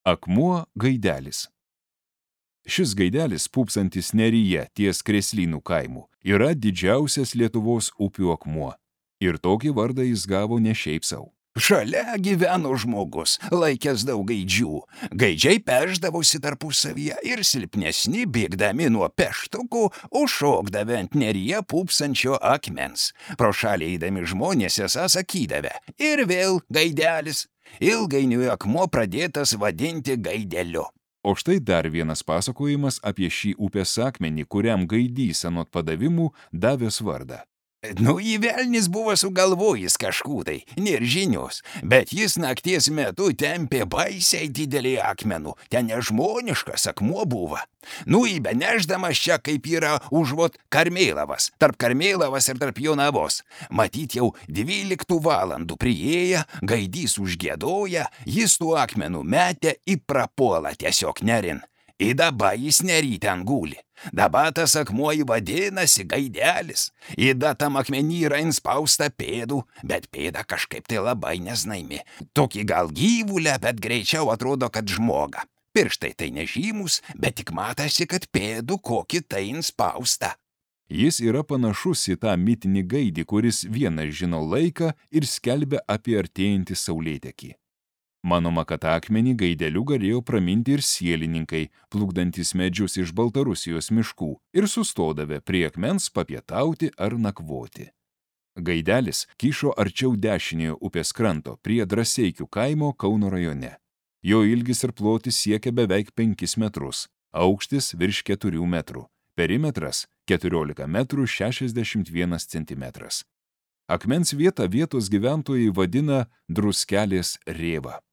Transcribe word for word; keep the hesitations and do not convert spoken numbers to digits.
Akmuo Gaidelis. Šis gaidelis, pūpsantis Neryje ties Kreslynų kaimu, yra didžiausias Lietuvos upių akmuo. Ir tokį vardą jis gavo ne šiaip sau. Šalia gyveno žmogus, laikęs daug gaidžių. Gaidžiai pešdavosi tarpusavyje ir silpnesni, bėgdami nuo peštukų, užšokdavę ant Neryje pūpsančio akmens. Pro šalį eidami žmonės esą sakydavę: ir vėl gaidelis. Ilgainiui akmuo pradėtas vadinti Gaideliu. O štai dar vienas pasakojimas apie šį upės akmenį, kuriam Gaidys anot padavimų davęs vardą. Nu, į velnis buvo sugalvojęs kažkų tai, nėr žinios, bet jis nakties metu tempė baisiai didelį akmenų, ten nežmoniškas akmuo buvo. Nu, įbenešdamas čia kaip yra užvot Karmėlavas, tarp Karmėlavas ir tarp Jonavos. Matyt jau dvyliktų valandų priėję, Gaidys užgiedoja, jis tų akmenų metė į prapuolą tiesiog nerin. Ir dabar jis Nery ten guli. Dabar tas akmuo vadinasi Gaidelis. Ir da tam akmenį yra inspausta pėdų, bet pėda kažkaip tai labai neznaimi. Tokį gal gyvulę, bet greičiau atrodo, kad žmoga. Pirštai tai nežymus, bet tik matasi, kad pėdų kokį tai inspausta. Jis yra panašus į tą mitinį gaidį, kuris vienas žino laiką ir skelbia apie artėjantį saulėtekį. Manoma, kad akmenį Gaideliu galėjo praminti ir sielininkai, plukdantis medžius iš Baltarusijos miškų ir sustodavę prie akmens papietauti ar nakvoti. Gaidelis kyšo arčiau dešiniojo upės kranto prie Drąseikių kaimo Kauno rajone. Jo ilgis ir plotis siekia beveik penkis metrus, aukštis virš keturių metrų, perimetras keturiolika metrų šešiasdešimt vienas centimetras. Akmens vietą vietos gyventojai vadina Druskelės rėva.